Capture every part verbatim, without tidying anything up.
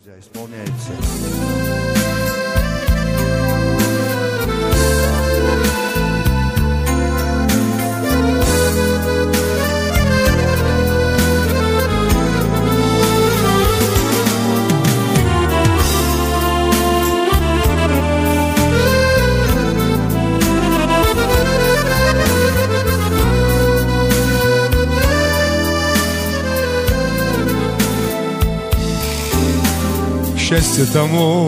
друзья, исполняется. Счастье тому,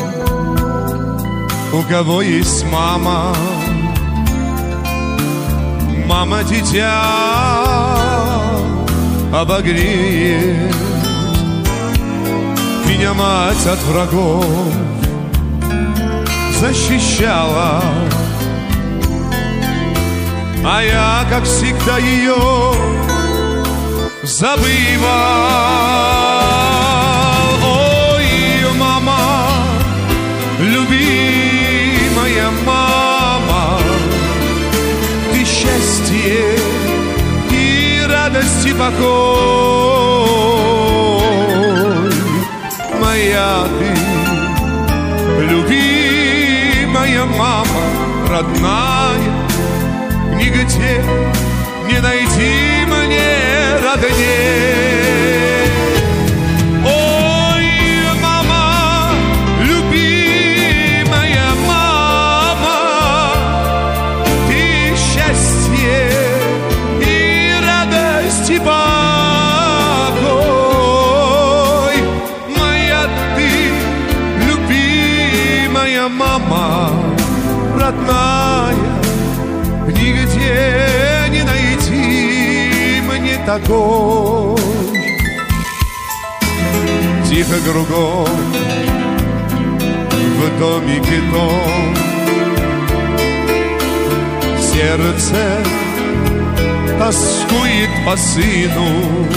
у кого есть мама, мама дитя обогреет. Меня мать от врагов защищала, а я, как всегда, ее забывал. Любимая мама, ты счастье и радость и покой. Моя ты, любимая мама, родная, нигде не найти мне роднее. Мама родная, нигде не найти мне такой. Тихо кругом в домике дом, сердце тоскует по сыну.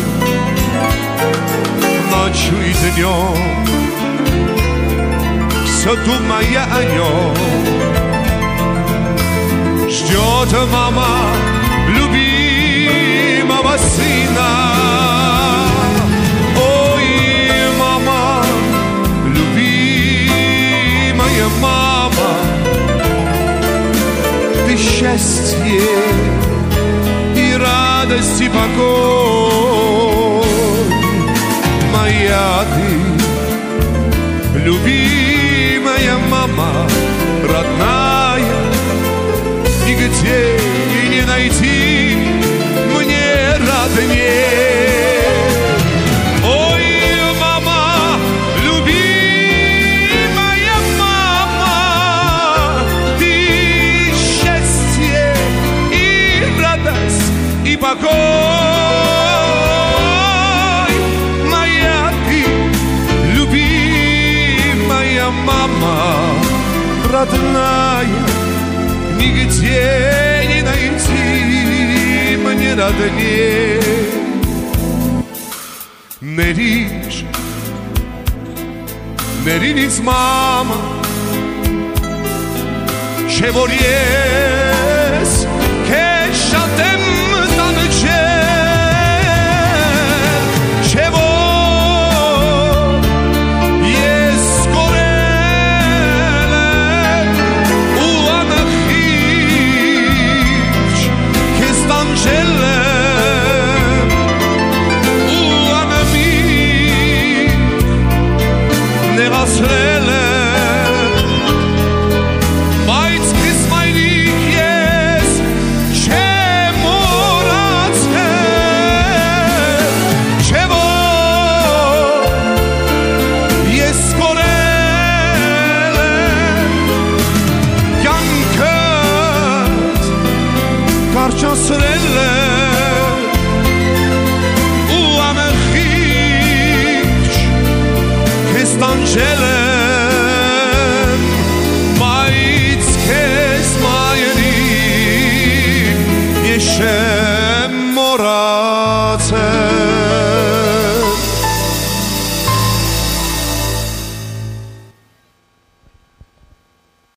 Ночью и днем все думая о нем, ждет мама любимого сына. Ой, мама, любимая мама, ты счастье и радость и покой. Моя ты, любимая мама, родная, нигде и не найти мне роднее. Ой, мама, любимая мама, ты счастье и радость и покой. Моя ты, любимая мама, родная, нигде не найти мне роднее. Не річ, не річ, мама, che vories che sceltem tange, che vories corele u anachich che stangele u anami ne rasrele. Sorelle, u am khich, che stangele.